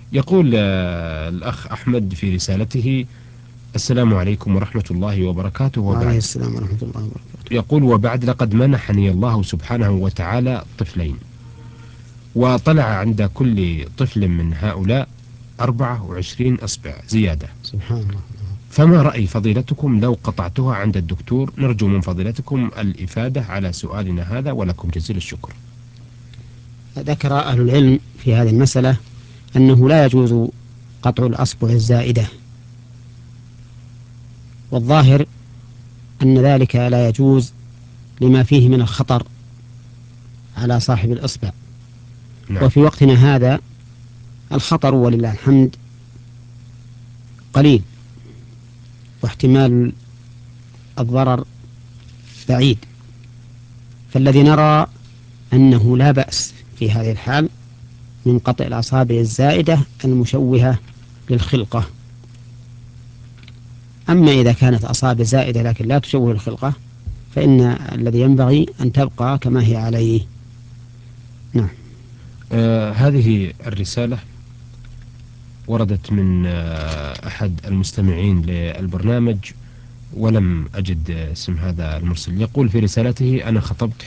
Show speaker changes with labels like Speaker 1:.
Speaker 1: يقول الأخ أحمد في رسالته: السلام عليكم ورحمة الله وبركاته.
Speaker 2: وعليه
Speaker 1: وبعد،
Speaker 2: السلام ورحمة الله وبركاته.
Speaker 1: يقول: وبعد، لقد منحني الله سبحانه وتعالى طفلين، وطلع عند كل طفل من هؤلاء 24 إصبع زيادة.
Speaker 2: سبحان الله.
Speaker 1: فما رأي فضيلتكم لو قطعتها عند الدكتور؟ نرجو من فضيلتكم الإفادة على سؤالنا هذا، ولكم جزيل الشكر.
Speaker 2: ذكر أهل العلم في هذه المسألة أنه لا يجوز قطع الأصبع الزائدة، والظاهر أن ذلك لا يجوز لما فيه من الخطر على صاحب الإصبع.
Speaker 1: نعم.
Speaker 2: وفي وقتنا هذا الخطر ولله الحمد قليل، واحتمال الضرر بعيد، فالذي نرى أنه لا بأس في هذه الحال من قطع الأصابع الزائدة المشوهة للخلقة. أما إذا كانت أصابع زائدة لكن لا تشوه الخلقة، فإن الذي ينبغي أن تبقى كما هي عليه. نعم.
Speaker 1: هذه الرسالة وردت من أحد المستمعين للبرنامج، ولم أجد اسم هذا المرسل. يقول في رسالته: أنا خطبت